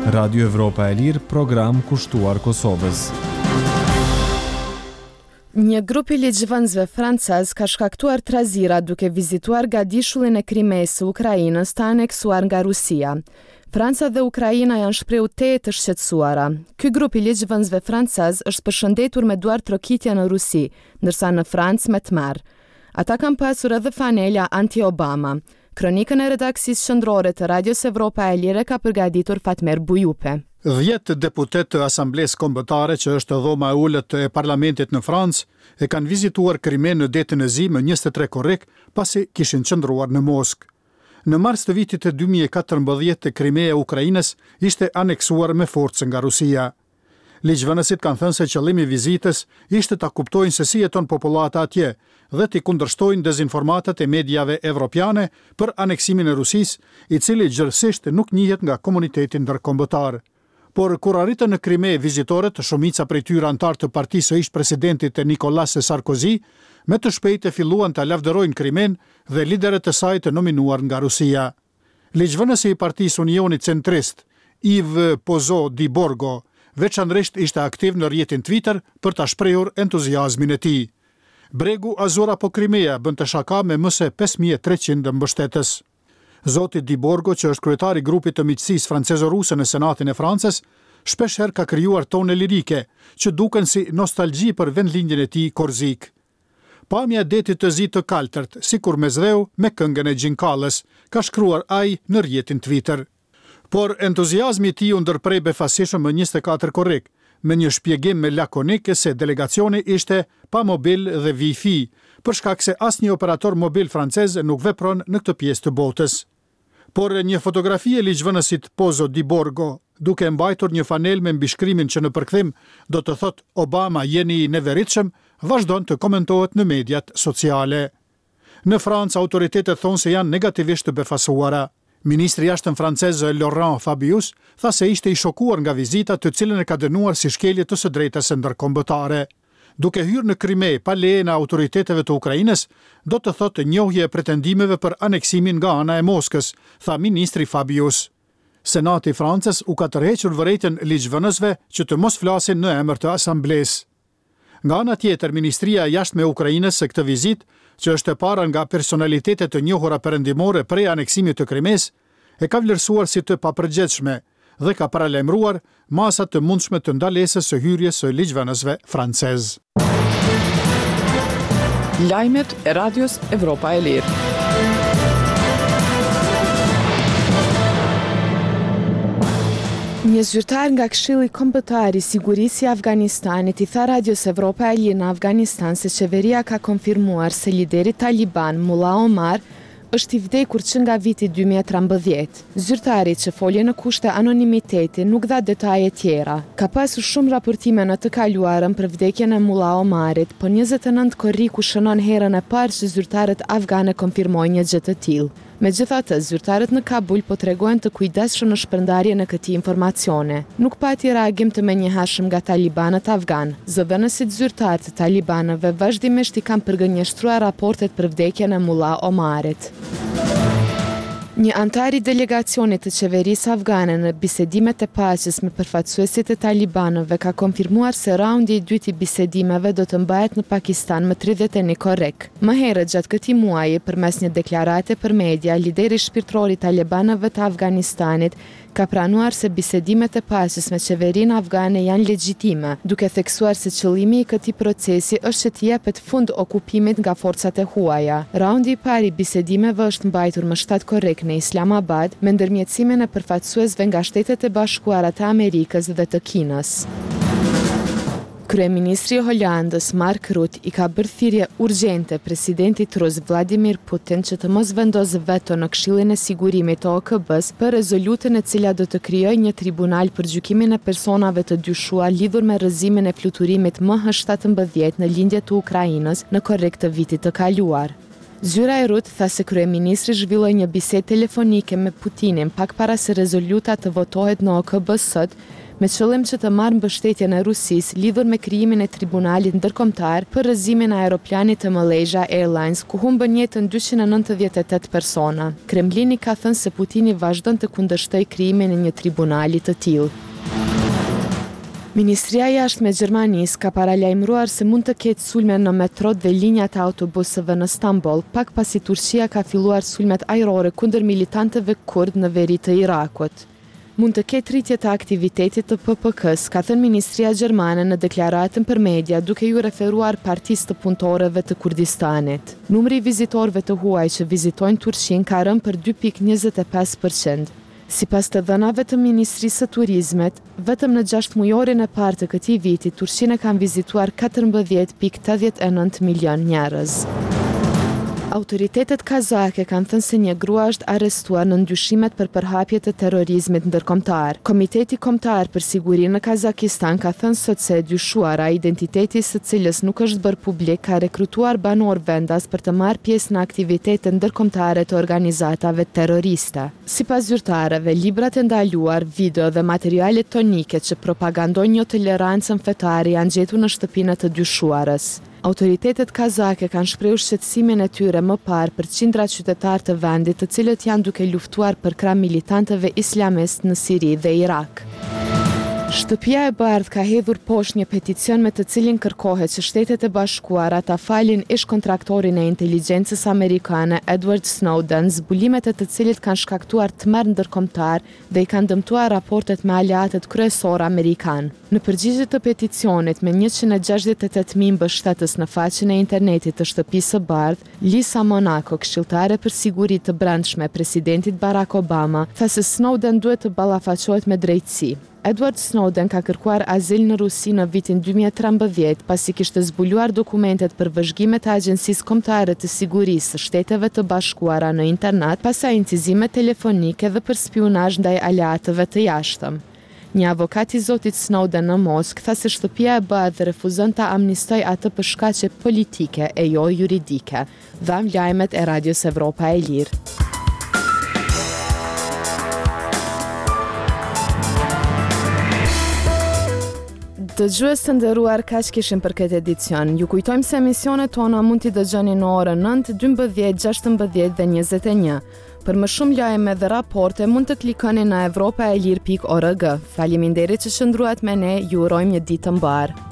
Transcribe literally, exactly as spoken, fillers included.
Radio Evropa e Lirë, program kushtuar Kosovës. Një grup i ligjvënësve francez ka shkaktuar trazira duke vizituar gadishullin e Krimeës së Ukrainës të aneksuar nga Rusia. Franca dhe Ukraina janë shprehur teje të shqetësuara. Ky grup i ligjvënësve francez është përshëndetur me duar trokitje në Rusi, ndërsa në Francë me tmerr. Ata kanë pasur edhe fanela anti-Obama. Kronikën e redaksisë qendrore të Radios Evropa e Lirë ka përgatitur Fatmer Bujupe. Dhjetë deputet të Asamblesë Kombëtare, që është dhoma e ulët e parlamentit në Francë, e kanë vizituar Krimen në detin e zi më njëzet e tre korrik, pasi kishin qëndruar në Moskë. Në mars të vitit të dy mijë e katërmbëdhjetë, Krimeja e Ukrainës ishte aneksuar me forcë nga Rusia. Ligjvënësit kanë thënë se qëllimi i vizitës ishte ta kuptojnë se si jeton popullata atje dhe t'i kundërshtojnë dezinformatat e mediave evropiane për aneksimin e Rusisë, i cili gjërësisht nuk njihet nga komuniteti ndërkombëtar. Por kur arritën në Krime vizitorët, shumica prej tyre antar të partisë së ish-presidentit Nicolas Sarkozy, me të shpejtë filluan ta lavdërojnë Krimen dhe liderët e saj të nominuar nga Rusia. Ligjvënësi i Partisë Unionit Centrist, Yves Pozo Di Borgo, veçanërisht ishte aktiv në rrjetin Twitter për ta shprehur entuziazmin e tij. Bregu Azur apo Krimea bën të shaka me më se pesë mijë e treqind mbështetës. Zoti Di Borgo, që është kryetari i grupit të miqësisë francezo-ruse në Senatin e Francës, shpeshherë ka krijuar tone lirike, që duken si nostalgji për vendlindjen e tij korzik. Pamja e detit të zi të kaltërt, sikur me zreu me këngën e Gjinkallës, ka shkruar ai në rrjetin Twitter. Por entuziazmi i tij u ndërprej befasishëm më njëzet e katër korrik, me një shpjegim me lakonik se delegacioni ishte pa mobil dhe Wi-Fi, për shkak se asnjë operator mobil francez nuk vepron në këtë pjesë të botës. Por një fotografi e ligjvënësit Pozo Di Borgo, duke mbajtur një fanel me mbishkrimin që në përkthim do të thot Obama jeni i neveritshëm, vazhdon të komentohet në mediat sociale. Në Francë, autoritetet thonë se janë negativisht të befasuara. Ministri i jashtëm francez Laurent Fabius tha se ishte i shokuar nga vizita, të cilën e ka dënuar si shkelje të së drejtës së ndërkombëtare. Duke hyrë në Krime pa lejen e autoriteteve të Ukrainës, do të thotë njohje e pretendimeve për aneksimin nga ana e Moskës, tha ministri Fabius. Senati i Francës u ka tërhequr vërejtjen ligjvënësve që të mos flasin në emër të asamblesë. Nga ana tjetër, Ministria e Jashtme e Ukrainës se këtë vizitë, që është e para nga personalitetet të njohura perëndimore prej aneksimit të Krimes, e ka vlerësuar si të papërgjithshme dhe ka paralajmëruar masa të mundshme të ndalesës së hyrjes së ligjvënësve francez. Lajmet e Radios Evropa e Lirë. Një zyrtar nga Këshilli Kombëtar i Sigurisë i Afganistanit i tha Radios Evropa e Lirë në Afganistan se qeveria ka konfirmuar se lideri taliban Mullah Omar është i vdekur që nga viti dy mijë e trembëdhjetë. Zyrtari, që foli në kushte anonimiteti, nuk dha detaje tjera. Ka pasur shumë raportime në të kaluarën për vdekjen e Mullah Omarit, por njëzet e nëntë korriku shënon herën e parë që zyrtarët afgane konfirmojnë një gjë të tillë. Megjithatë, zyrtarët në Kabul po tregojnë të kujdesshëm në shpërndarjen e këtij informacione. Nuk pati reagim të menjëhershëm nga talibanët afgan. Zëvendësit zyrtar të talibanëve vazhdimisht i kanë përgënjeshtruar raportet për vdekjen e Mullah Omarit. Një antar i delegacionit të qeverisë afgane në bisedimet e paqes me përfaqësuesit e talibanëve ka konfirmuar se raundi i dytë i bisedimeve do të mbahet në Pakistan më tridhjetë e një korrik. Më herët gjatë këtij muaji, përmes një deklarate për media, lideri shpirtëror i talibanëve të Afganistanit ka pranuar se bisedimet e paqes me qeverinë afgane janë legjitime, duke theksuar se qëllimi i këtij procesi është që të jepet fund okupimit nga forcat e huaja. Raundi i parë i bisedimeve është mbajtur më shtatë korrik në Islamabad me ndërmjetësimin e përfaqësuesve nga Shtetet e Bashkuara të Amerikës dhe të Kinës. Kryeministri i Holandës Mark Rutte i ka bërë thirrje urgjente presidentit rus Vladimir Putin që të mos vendosë veto në Këshillin e Sigurimit të O K B-s për rezolutën e cila do të krijojë një tribunal për gjykimin e personave të dyshuar lidhur me rrëzimin e fluturimit M H shtatëmbëdhjetë në lindje të Ukrainës në korrik të vitit të kaluar. Zyra e Rutte tha se kryeministri zhvilloi një bisedë telefonike me Putinin pak para se rezoluta të votohet në O K B sot, me qëllim që të marrë mbështetjen e Rusisë lidhur me krijimin e tribunalit ndërkombëtar për rrëzimin e aeroplanit të Malaysia Airlines, ku humbën jetën dyqind e nëntëdhjetë e tetë persona. Kremlini ka thënë se Putini vazhdon të kundërshtojë krijimin e një tribunali të tillë. Ministria e Jashtme e Gjermanisë ka paralajmëruar se mund të ketë sulme në metrot dhe linjat e autobusëve në Stamboll, pak pasi Turqia ka filluar sulmet ajrore kundër militantëve kurd në veri të Irakut. Mund të ketë rritje të aktivitetit të P P K-s, ka thënë Ministria Gjermane në deklaratën për media, duke ju referuar partisë të punëtorëve të Kurdistanit. Numri i vizitorëve të huaj që vizitojnë Turqinë ka rënë për dy pikë njëzet e pesë përqind. Sipas të dhënave të Ministrisë së Turizmit, vetëm në gjashtë mujorin e parë të këtij viti, Turqinë kanë vizituar katërmbëdhjetë pikë tetëdhjetë e nëntë milion njerëz. Autoritetet kazake kanë thënë se një grua është arrestuar në ndyshimet për përhapje të terrorizmit ndërkombëtar. Komiteti Kombëtar për Siguri në Kazakistan ka thënë sot se e dyshuara, identiteti së cilës nuk është bërë publik, ka rekrutuar banor vendas për të marrë pjesë në aktivitete ndërkombëtare të organizatave terroriste. Sipas zyrtarëve, librat e ndaluar, video dhe materialet tonike që propagandojnë jo tolerancën fetare janë gjetur në shtëpinë të dyshuarës. Autoritetet kazake kanë shprehur shqetësimin e tyre më parë për qindra qytetarë të vendit të cilët janë duke luftuar për krah militantëve islamist në Siri dhe Irak. Shtëpia e Bardhë ka hedhur poshtë një peticion me të cilin kërkohet që Shtetet e Bashkuara ta falin ish-kontraktorin e inteligjencës amerikane Edward Snowden, zbulimet e të cilit kanë shkaktuar tmerr ndërkombëtar dhe i kanë dëmtuar raportet me aleatët kryesor amerikan. Në përgjigje të peticionit me njëqind e gjashtëdhjetë e tetë mijë mbështetës në faqen e internetit të Shtëpisë së Bardhë, Lisa Monaco, këshilltare për siguri të brendshme e presidentit Barack Obama, tha se Snowden duhet të ballafaqohet me drejtësi. Edward Snowden ka kërkuar azil në Rusi në vitin dy mijë e trembëdhjetë pasi kishte zbuluar dokumentet për vëzhgimet e Agjencisë Kombëtare të Sigurisë së Shteteve të Bashkuara në internet, pastaj incizime telefonike dhe për spionazh ndaj aleatëve të jashtëm. Një avokat i zotit Snowden në Moskë tha se Shtëpia e Bardhë refuzon ta amnistoj atë për shkaqe politike e jo juridike. Dham lajmet e Radios Evropa e Lirë. Dëgjues të nderuar, kaq kishim për këtë edicion. Ju kujtojmë se emisionet tona mund t'i dëgjoni në orën nëntë, dymbëdhjetë, gjashtëmbëdhjetë dhe njëzet e një. Për më shumë lajme dhe raporte mund të klikoni në evropaelir pikë org. Faleminderit që qëndruat me ne, ju urojmë një ditë të mbarë.